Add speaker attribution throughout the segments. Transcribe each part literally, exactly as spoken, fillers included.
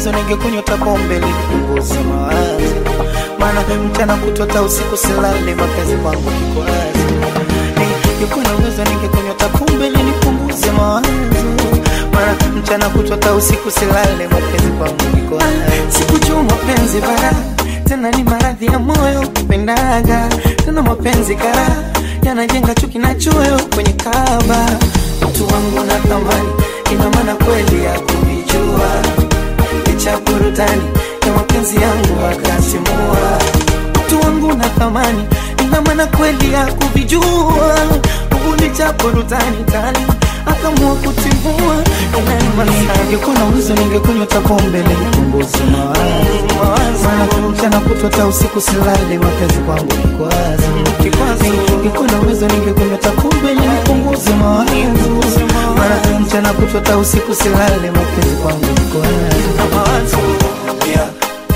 Speaker 1: uwezo ningekunywa pombe ili kupunguza mawazo. Maana mchana kutwa usiku silale, mapenzi kwangu kiko wazi. Ningekuwa na uwezo ningekunywa pombe ili kupunguza mawazo. Maana mchana kutwa usiku silale, mapenzi kwangu kiko wazi. Sikujua mapenzi bara, tena ni maradhi ya moyo kupendaga. Tena mapenzi kara, yanajenga chuki na choyo kwenye kaba. Mtu wangu na thamani, ina maana kweli ya kuvijua. Licha burudani, ya mapenzi yangu akasimua. Mtu wangu na thamani, ina maana kweli ya kuvijua. Licha burudani tali, akamua kutimua. Ningekuwa na uwezo ningekunywa pombe ili kupunguza mawazo. Maana mchana kutwa usiku silale, mapenzi kwangu kiko wazi. Ningekuwa na uwezo ningekunywa pombe ili kupunguza mawazo. Maana mchana kutwa usiku silale, mapenzi kwangu kiko wazi. Yeah.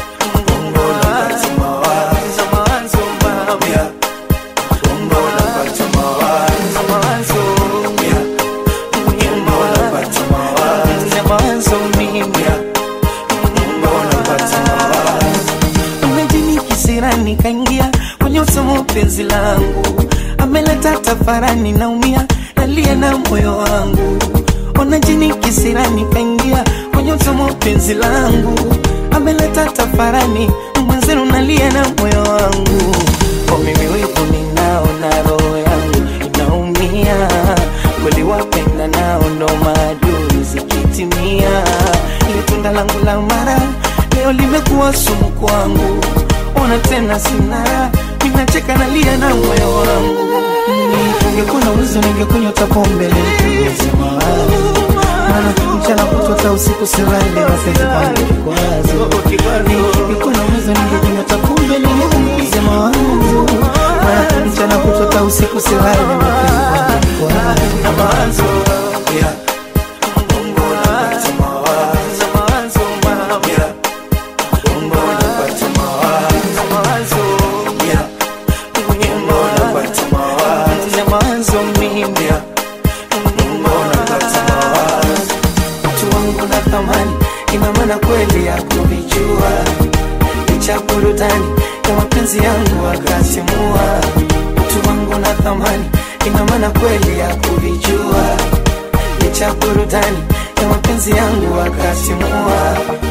Speaker 1: Nikaingia kwenye usomo penzi langu, ameleta tafarani naumia, nalia na moyo wangu. Ona jini kisirani kaingia kwenye usomo penzi langu, ameleta tafarani mwanzenu, nalia na moyo wangu. Kwa mimi wivu ninao na roho yangu inaumia, kweli wapenda nao ndo maadui zikitimia. Ile tunda langu la mara leo limekuwa sumu kwangu. Ona tena sina, ninacheka nalia na moyo wangu. Ningekuwa na uwezo ningekunywa pombe ili kupunguza mawazo. Maana mchana kutwa usiku silale, mapenzi kwangu kiko wazi. Ningekuwa na uwezo ningekunywa pombe ili kupunguza mawazo. Maana mchana kutwa usiku silale, mapenzi kwangu kiko wazi. Yeah. Ina maana kweli ya kuvijua. Licha burudani, ya mapenzi yangu akasimua. Mtu wangu na thamani, ina maana kweli ya kuvijua. Licha burudani, ya mapenzi yangu akasimua.